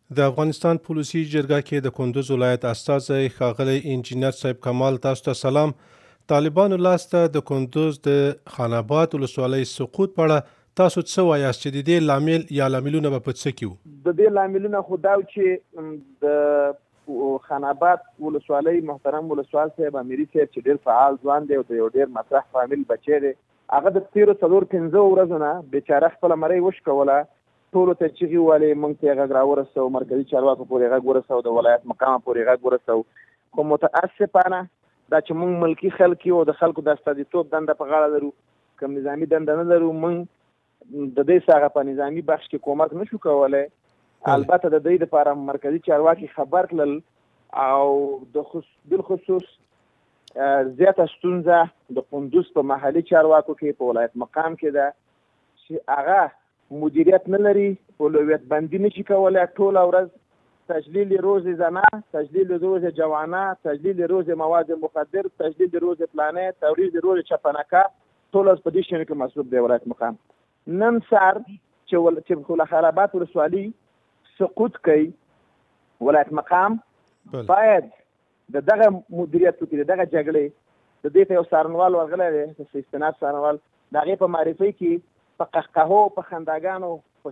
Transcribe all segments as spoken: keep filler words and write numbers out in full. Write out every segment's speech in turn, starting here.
د افغانستان پولیسي جرګه کې د کندوز ولایت استازی ښاغلی انجینر صاحب کمال تاسو ته سلام. طالبانو لاسته د کندوز د خان آباد ولسوالۍ سقوط په اړه تاسو څه وایاست چې د دې لامل یا لاملونه به په څه کې وو؟ د دې لاملونه خو دا چې د خان آباد ولسوالۍ محترم ولسوال صاحب امیري صاحب چې ډېر فعال ځوان دی او د یو ډېر مطرح فامیل بچی دی، هغه د تېرو څلور پنځه ورځو نه بېچاره خپله مرۍ وشکوله، ټولو ته چغې والې، موږ ته یې غږ راورسوو، مرکزي چارواکو پورې غږ ورسوو، د ولایت مقامه پورې غږ ورسوو. خو متاسفانه دا چې موږ ملکي خلک یو د خلکو د استازیتوب دنده په غاړه لرو، کوم نظامي دنده نه لرو، موږ د دې څخه په نظامي بخش کې کومک نشو کولی. البته د دې لپاره مرکزي چارواکي خبر کړل او د بالخصوص زیاته ستونزه د کندوز په محلي چارواکو کې په ولایت مقام کې ده چې هغه مدیریت نه لري، اولویت بندي نشي کولی، ټوله ورځ تجلیل روز زنا، تجلیل روز جوانه، تجلیل روز مواد مخدر، تجلیل روز پلانه، تورید روز چپنکه، ټول ورځ په دې شیانو کې مصروف دی ولایت مقام. نن سهار چې چې خان آباد ولسوالۍ سقوط کوي، ولایت مقام باید د دغه مدیریت وکړي، د دغه جګړې د دې ته یو څارنوال ورغلی دی، د استناد څارنوال، د هغې په معرفۍ کې په قهقهو، په خنداګانو،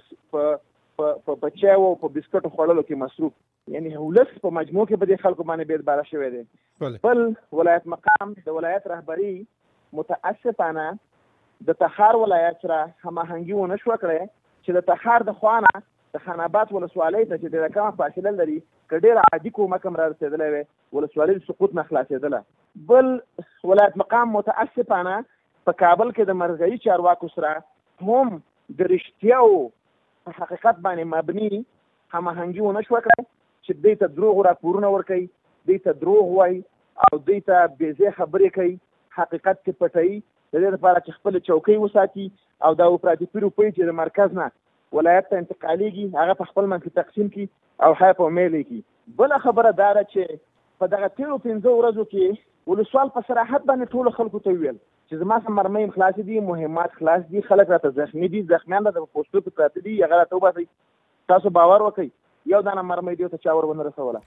په بچیو، په بسکټو خوړلو کې مصروف، یعنی ولس په مجموع کې په دې خلکو باندې بېدباره شوی دی. بل ولایت مقام د ولایت رهبري متاسفانه د تخار ولایت سره هماهنګي ونه شوه کړی چې د تخار د خوا نه د خان آباد ولسوالۍ ته چې ډېره کمه فاصله لري که ډېر عادي کومک هم را رسېدلی وی، ولسوالۍ د سقوط نه خلاصېدله. بل ولایت مقام متاسفانه په کابل کې د مرکزي چارواکو سره هم د رښتیاو په حقیقت باندې مبني هماهنګي ونه شوه کړی چې دوی ته دروغ راپورونه ورکوي، دوی ته دروغ وایي او دوی ته بېځایه خبرې کوي، حقیقت کې پټوي، د دې لپاره چې خپله چوکۍ وساتي او دا افراطي روپۍ چې د مرکز نه ولایت ته انتقالېږي هغه په خپل منځ کې تقسیم کړي او حیا په میل کړي. بله خبره دا ده چې په دغه تېرو پنځه ورځو کې ولسوال په صراحت باندې ټولو خلکو ته وویل چې زما څه مرمۍ خلاصې دي، مهمات خلاص دي، خلک راته زخمي دي، زخمیان راته په پوسټو کې پراته دي، هغه راته وباسئ. تاسو باور وکړئ یو دانه مرمۍ دې ته چا ور ونه رسوله.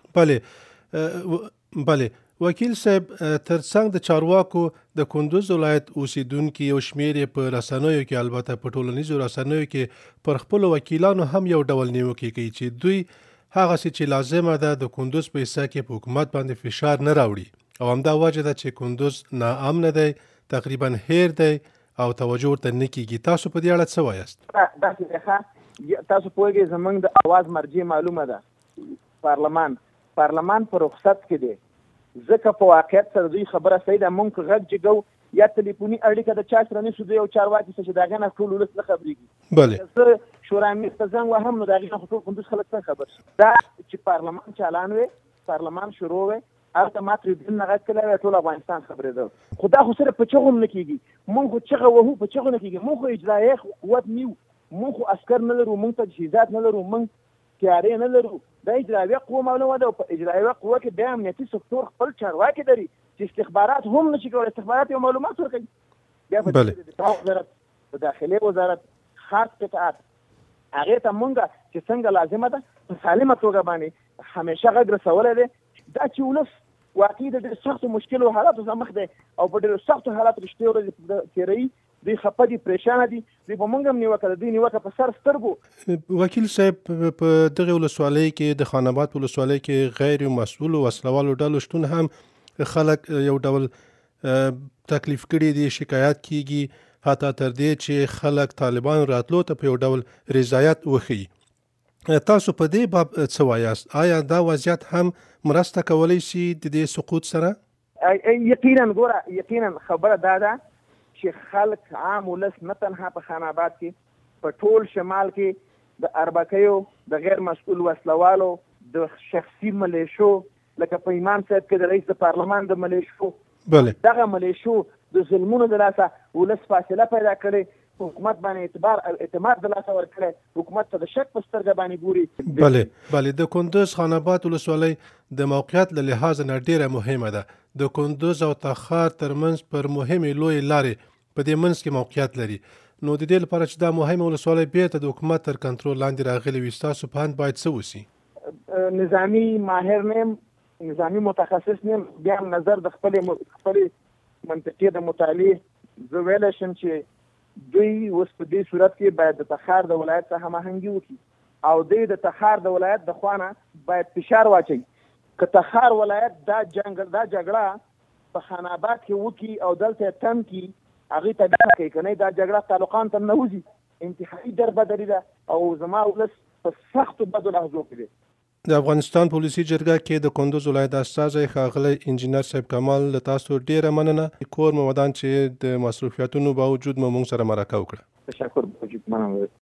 بلې بلې وکیل صاحب، ترڅنګ د چارواکو د کندوز ولایت اوسیدونکي یو شمېر یې په رسنیو کې، البته په ټولنیزو رسنیو کې پر خپلو وکیلانو هم یو ډول نیوکې کوي چې دوی هغسې چې لازمه ده د کندوز په حصه کې په حکومت باندې فشار نه راوړي او همدا وجه ده چې کندوز ناامنه دی، تقریبا هیر دی او توجه ورته نه کېږي. تاسو په دې اړه څه وایاست؟ داسې دی ښه، تاسو پوهېږئ زموږ د اواز مرجع معلومه ده، پارلمان پارلمان په رخصت کې دی، ځکه په واقعیت سره دوی خبره صحیح ده. موږ که غږ جګو یا تلیفوني اړیکه د چا سره نیسو، د یو چارواکي سره چې د هغې نه ټول ولس نه خبرېږي. بلې زه شورا امیر ته زنګ وهم نو د هغې نه خو ټول کندوز خلک څنګه خبر شي. دا چې پارلمان چالان وی، پارلمان شروع وی، هلته ما تریبیون نه غږ کړی وی، ټول افغانستان خبرېده. خو دا خو صرف په چغو نه کېږي، موږ خو چغه وهو په چغو نه کېږي، موږ خو اجرایه قوت نه یو، موږ خو عسکر نه لرو، موږ تجهیزات نه لرو، موږ تیارې نه لرو. دا اجرایه قوه معلومه ده او په اجرایه قوه کې بیا امنیتي سکتور خپل چارواکي لري چې استخبارات هم نشي کولی، استخبارات یو معلومات ورکوي. بیا په دفاع وزارت، په داخلي وزارت، خاص قطاعات هغې ته مونږ چې څنګه لازمه ده په سالمه توګه باندې همیشه غږ رسولی دی. دا چې ولس واقعي د ډېرو سختو مشکلو حالاتو سره مخ دی او په ډېرو سختو حالاتو کې شپې ورځې تېروي، دوی خفه دي، پریشانه دي، دوی په موږ هم نیوکه ده، دوی نیوکه په سر سترګو. وکیل صاحب، په دغې ولسوالۍ کې د خان آباد ولسوالۍ کې غیر مسؤلو وسلوالو ډلو شتون هم خلک یو ډول تکلیف کړي دي، شکایت کېږي، حتی تر دې چې خلک طالبانو راتلو ته په یو ډول رضایت وښیي. تاسو په دې باب څه وایاست؟ آیا دا وضعیت هم مرسته کولی شي د دې سقوط سره؟ یقینا ګوره، یقینا خبره دا ده چې خلک عام ولس نه تنها په خان آباد کې، په ټول شمال کې د اربکیو، د غیر مسؤل وسلوالو، د شخصي ملیشو، لکه په ایمان صاحب کې د رئیس د پارلمان د ملیشو، دغه ملیشو د ظلمونو د لاسه ولس فاصله پیدا کړې، حکومت باندې اعتبار او اعتماد د لاسه ورکړی، حکومت ته د شک په سترګه باندې ګوري. بلې بلې د کندوز خان آباد ولسوالۍ د موقعیت له لحاظه نه ډېره مهمه ده. د کندوز او تخار ترمنځ پر مهمې لویې لارې په دې منځ کې موقعیت لري، نو د دې لپاره چې دا مهمه ولسوالۍ بیرته د حکومت تر کنټرول لاندې راغلې وي، ستاسو په اند باید څه وشي؟ نظامی ماهر نیم، نظامی متخصص نیم، بیا هم نظر د خپلې خپلې منطقې د مطالعې زه ویلی شم چې دوی اوس په دې صورت کې باید د تخار د ولایت څخه هماهنګي وکړي او دوی د تخار د ولایت د خوا نه باید فشار واچوي که تخار ولایت دا جنګ دا جګړه په خان آباد کې وکړي او دلته یې تم کړي، هغوی ته ګټه کوي، که نه دا جګړه تعلقان ته ننوځي. انتهایي دربدري ده او زما ولس په سختو بدو لحظو کې دی. د افغانستان پولیسي جرګه کې د کندوز ولایت استازی ښاغلی انجینر صاحب کمال له تاسو ډیره مننه. کور مو ودان چې د مصروفیتونو باوجود مو موږ سره مرکه وکړه. تشکر. مننه.